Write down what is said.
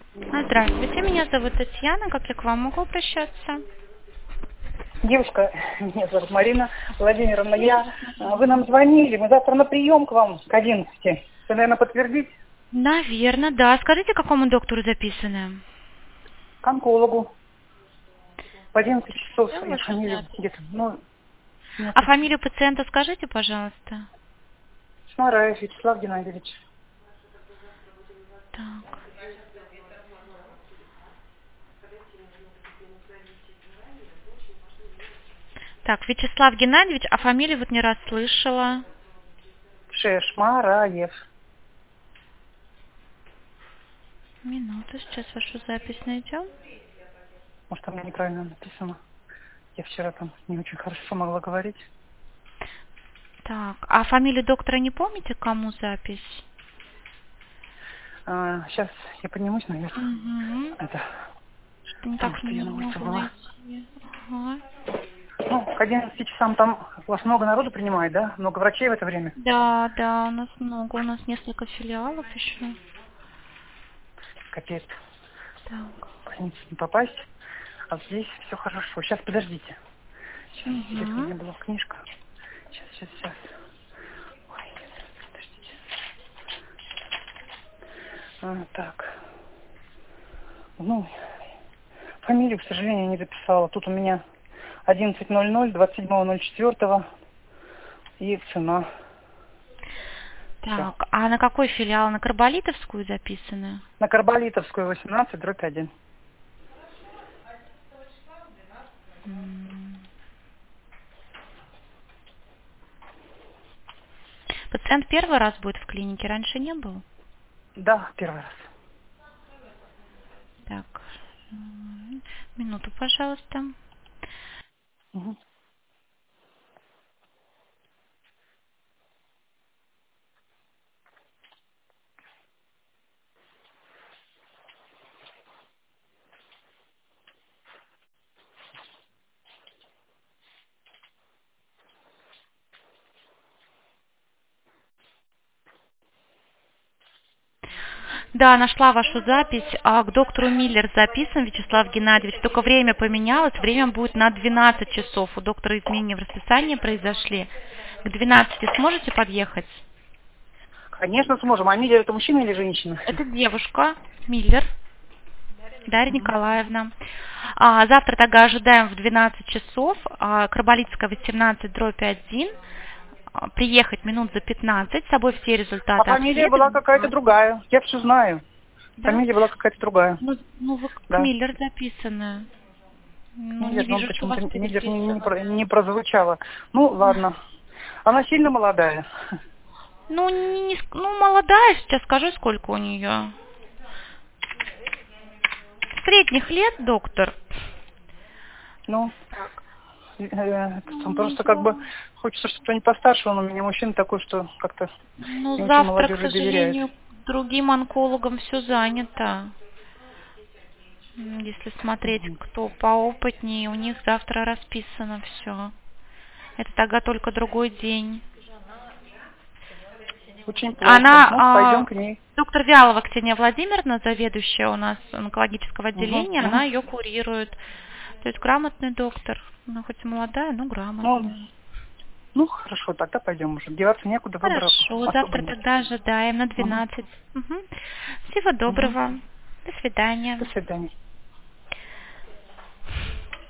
Здравствуйте, меня зовут Татьяна. Как я к вам могу обращаться? Девушка, меня зовут Марина Владимировна, вы нам звонили, мы завтра на прием к вам к 11. Вы, наверное, подтвердите? Наверное, да. Скажите, к какому доктору записаны? К онкологу. В 11 часов Всё, я вашу фамилию запись. где-то, А нету. фамилию пациента скажите, пожалуйста. Шмараев Вячеслав Геннадьевич. Так. Так, Вячеслав Геннадьевич, а фамилию вот не раз слышала. Шмараев. Минуту, сейчас вашу запись найдем. Может, там неправильно написано. Я вчера там не очень хорошо могла говорить. Так, а фамилию доктора не помните, кому запись? Сейчас я поднимусь наверх. Угу. Это, Что потому никак что я не на улице могу была. найти. Ага. К 11 часам там у вас много народу принимает, да? Много врачей в это время? Да, да, у нас много, у нас несколько филиалов еще. Капец. Так. В больницу не попасть. А здесь все хорошо. Сейчас, подождите. Сейчас, здесь у Угу. меня была книжка. Сейчас. Ой, подождите. Так. Фамилию, к сожалению, не записала. Тут у меня 11:00, 27.04. И цена. Все. Так, а на какой филиал? На Карболитовскую записаны? На Карболитовскую 18/1. М. Пациент первый раз будет в клинике, раньше не был? Да, первый раз. Так, минуту, пожалуйста. Мгм. Да, нашла вашу запись. К доктору Миллер записан Вячеслав Геннадьевич. Только время поменялось. Время будет на 12 часов. У доктора изменения в расписании произошли. К 12 сможете подъехать? Конечно, сможем. А Миля это мужчина или женщина? Это девушка Миллер Дарья Мгм. Николаевна. Завтра тогда ожидаем в 12 часов. Карболитская 18/1. Приехать минут за 15. С собой все А результаты фамилия была обследования. какая-то другая. Я все знаю. Да? Фамилия была какая-то другая. Ну вы как Да. Миллер записаны. Не Миллер, но вижу, что вас почему-то Миллер переписывали. не прозвучало. Ладно. Она сильно молодая. Молодая, сейчас скажу, сколько у нее. Средних лет, доктор. Ну, там просто как бы Ничего. хочется, чтобы они постарше. Он у меня мужчина такой, что как-то не очень Завтра, к молодежи доверяет. сожалению, другим онкологам все занято. Если смотреть, Мгм. кто поопытнее, у них завтра расписано все. Это тогда только другой день. Очень плохо. Пойдем Она, к ней. доктор Вялова Ксения Владимировна, заведующая у нас онкологического Мгм, отделения, мгм. она ее курирует. То есть грамотный доктор. Она хоть и молодая, но Ну, грамотная. хорошо, тогда пойдем уже. Деваться некуда, выбора Хорошо, особо завтра нет. тогда ожидаем на Мгм, 12. Мгм. Всего мгм. доброго. До свидания. До свидания.